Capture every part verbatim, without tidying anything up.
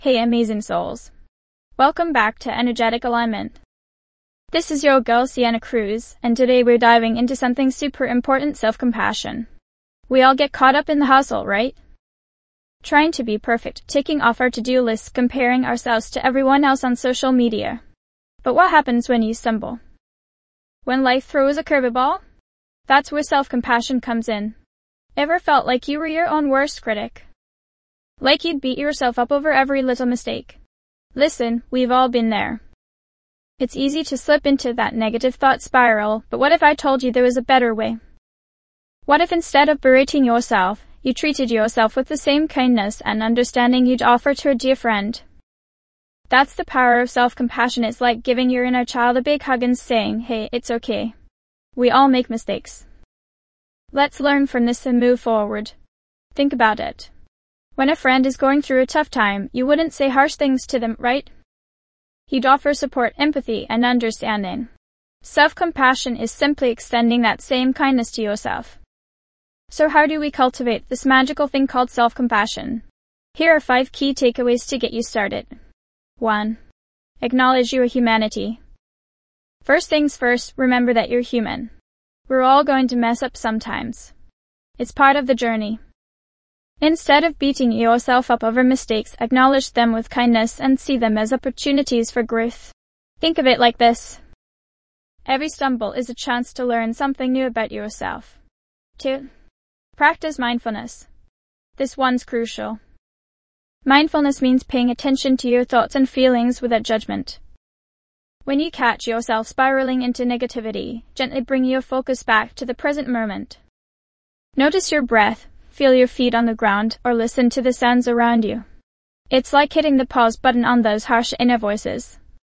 Hey amazing souls. Welcome back to Energetic Alignment. This is your girl Sienna Cruz, and today we're diving into something super important: self-compassion. We all get caught up in the hustle, right? Trying to be perfect, ticking off our to-do lists, comparing ourselves to everyone else on social media. But what happens when you stumble? When life throws a curveball? That's where self-compassion comes in. Ever felt like you were your own worst critic? Like you'd beat yourself up over every little mistake? Listen, we've all been there. It's easy to slip into that negative thought spiral, but what if I told you there was a better way? What if instead of berating yourself, you treated yourself with the same kindness and understanding you'd offer to a dear friend? That's the power of self-compassion. It's like giving your inner child a big hug and saying, hey, it's okay. We all make mistakes. Let's learn from this and move forward. Think about it. When a friend is going through a tough time, you wouldn't say harsh things to them, right? You'd offer support, empathy, and understanding. Self-compassion is simply extending that same kindness to yourself. So how do we cultivate this magical thing called self-compassion? Here are five key takeaways to get you started. one. Acknowledge your humanity. First things first, remember that you're human. We're all going to mess up sometimes. It's part of the journey. Instead of beating yourself up over mistakes, acknowledge them with kindness and see them as opportunities for growth. Think of it like this. Every stumble is a chance to learn something new about yourself. two. Practice mindfulness. This one's crucial. Mindfulness means paying attention to your thoughts and feelings without judgment. When you catch yourself spiraling into negativity, gently bring your focus back to the present moment. Notice your breath. Feel your feet on the ground, or listen to the sounds around you. It's like hitting the pause button on those harsh inner voices.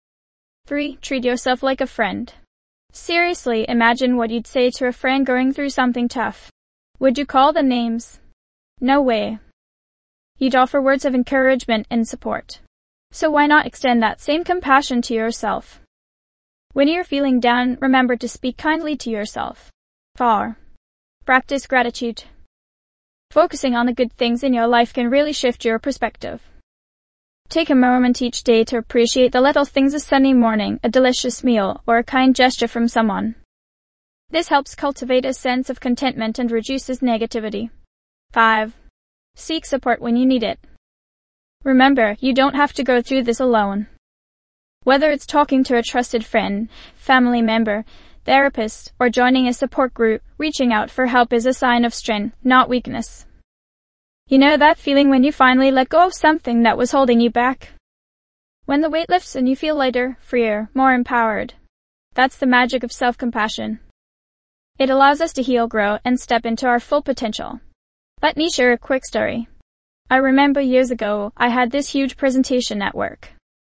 three. Treat yourself like a friend. Seriously, imagine what you'd say to a friend going through something tough. Would you call them names? No way. You'd offer words of encouragement and support. So why not extend that same compassion to yourself? When you're feeling down, remember to speak kindly to yourself. four. Practice gratitude. Focusing on the good things in your life can really shift your perspective. Take a moment each day to appreciate the little things: a sunny morning, a delicious meal, or a kind gesture from someone. This helps cultivate a sense of contentment and reduces negativity. five. Seek support when you need it. Remember, you don't have to go through this alone. Whether it's talking to a trusted friend, family member, therapist, or joining a support group, reaching out for help is a sign of strength, not weakness. You know that feeling when you finally let go of something that was holding you back? When the weight lifts and you feel lighter, freer, more empowered. That's the magic of self-compassion. It allows us to heal, grow, and step into our full potential. Let me share a quick story. I remember years ago, I had this huge presentation at work.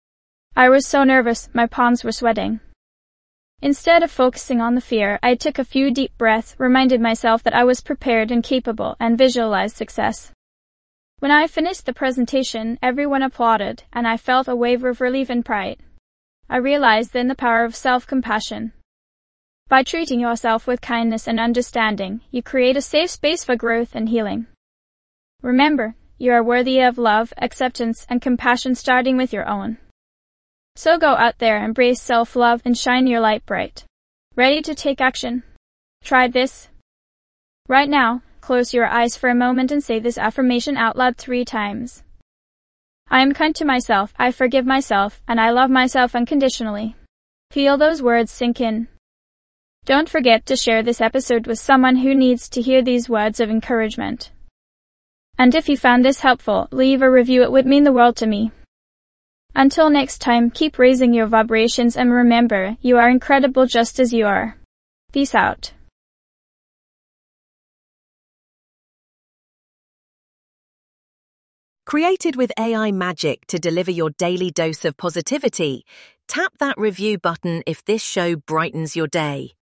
I was so nervous, my palms were sweating. Instead of focusing on the fear, I took a few deep breaths, reminded myself that I was prepared and capable, and visualized success. When I finished the presentation, everyone applauded, and I felt a wave of relief and pride. I realized then the power of self-compassion. By treating yourself with kindness and understanding, you create a safe space for growth and healing. Remember, you are worthy of love, acceptance, and compassion, starting with your own. So go out there, embrace self-love, and shine your light bright. Ready to take action? Try this. Right now, close your eyes for a moment and say this affirmation out loud three times. I am kind to myself, I forgive myself, and I love myself unconditionally. Feel those words sink in. Don't forget to share this episode with someone who needs to hear these words of encouragement. And if you found this helpful, leave a review. It would mean the world to me. Until next time, keep raising your vibrations and remember, you are incredible just as you are. Peace out. Created with A I magic to deliver your daily dose of positivity, tap that review button if this show brightens your day.